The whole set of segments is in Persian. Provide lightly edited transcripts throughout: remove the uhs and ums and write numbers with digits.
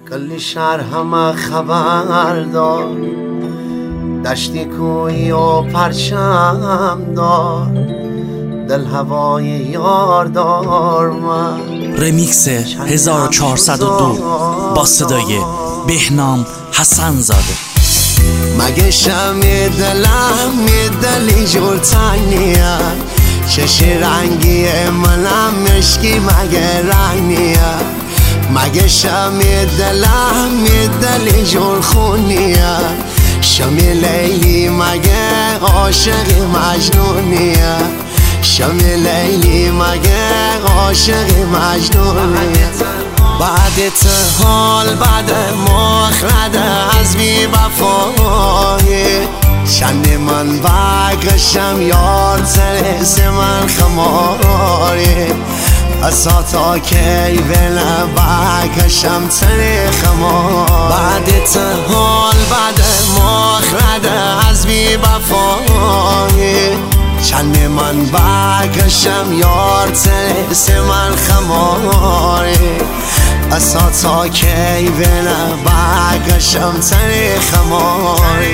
کل شهر همه خبر دار، دشتی کوی و پرچم دار، دل هوای یار دار. من رمیکس 1402 با صدای بهنام حسن زاده. مگه شمی دلم دلی جور تنیه، چش رنگی منم مشکی مگه رنگ نیه. مگه شمی دلم دلی جور خونیه، شمی لیلی مگه عاشق مجنونیه. شمی لیلی مگه عاشق مجنونیه. بعدت حال بعد مخرده از بی وفایی، چند من بگشم یار ترس من خماری. اصا تا کی بله بگشم تر خمار. بعدت حال بعد مخرده از بی وفایی، چند من بگشم یار ترس من خماری. اصا تا کی بله بگشم تر خماری.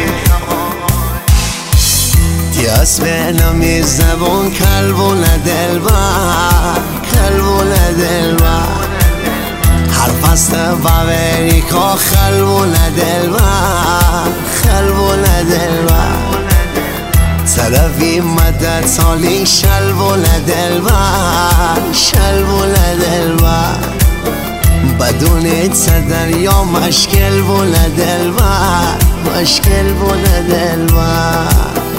دیاس بینم زبون کلبون دلبر، کلبون دلبر. هر فست باوری که خلبون دلبر، خلبون دلبر. طرفی مدد سالی شلبون دلبر، شلبون دلبر. بدون صدر یا مشکل بون دلبر، مشکل بون دلبر.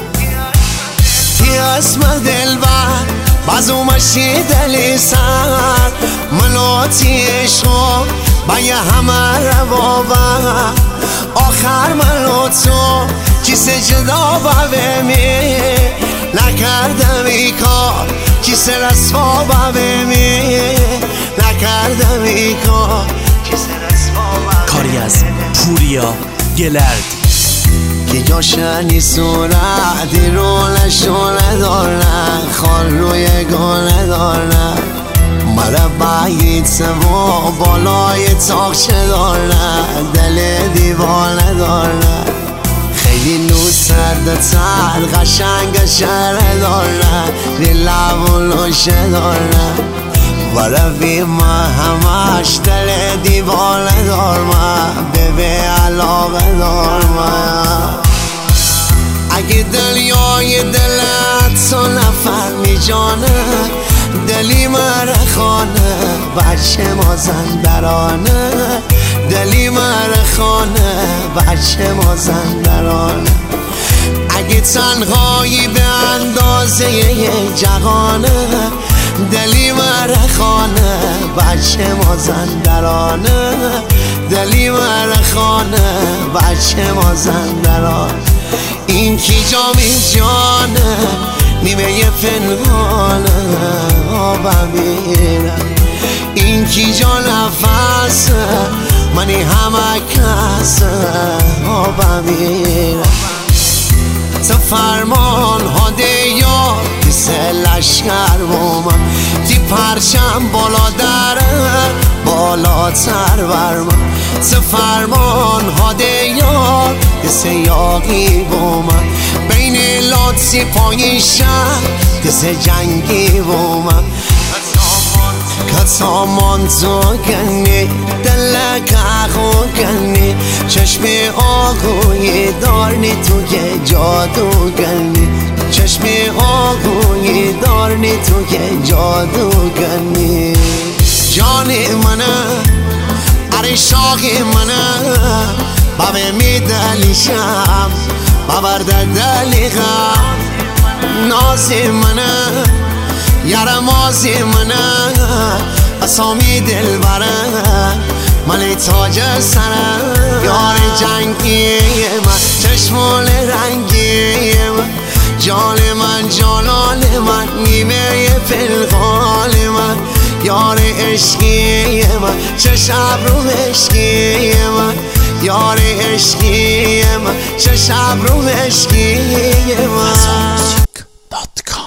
تی اسم دلبر بازو مشی دلی سر، منوتی عشقو با یه همه روابر. آخر منو تو کیسه جدا ببینی، نکردم ای کار کیسه رسوا ببینی، نکردم ای کار کیسه رسوا. کاری از پوریا گلرد که جاشنی صورتی رو نشونه دارن، خال روی گونه دارن. مرا باید سوا بالای تاقچه دارن، دل دیوانه دارن. خیلی نو سرد تر قشنگ شهره دارن، لب و لوشه دارن. ورفی ما همش دل دیوانه دارم، ببه علاقه دارم. اگه دلیای دلت تو نفر می جانه، دلی مرخانه بچه مازندرانه. دلی مرخانه بچه مازندرانه. اگه تنهایی به اندازه جهانه، دلی مرخانه بچه مازندرانه. دلی مرخانه بچه مازندرانه. این کی جامی جانه نیمه پنهانه آبم میرم. این کی جا نفسه منی همه کسه آبم میرم. تو فرمان هاده یار دیسه لشکر بومم، تی پرچم بالا دره بالاتر برمم. تو فرمان هاده یار دیسه یاقی بومم، بین لاتسی پای شهر دیسه جنگی بومم. کتامان تو کنی دلک اخو کنی، چشم آگوی دارنی تو که جادو کنی. چشم آگوی دارنی تو که جادو کنی. جان منه عرشاق منه، بابه می دلیشم بابرد دلیغم. ناز منه یارماز منه، اسامی دل بره ملی تاج سره. یار جنگی من چشمال رنگی من، جان من جانان من نیمه پلغال من. یار عشقی من چه شب رو عشقی من، یار عشقی من چه شب رو عشقی من.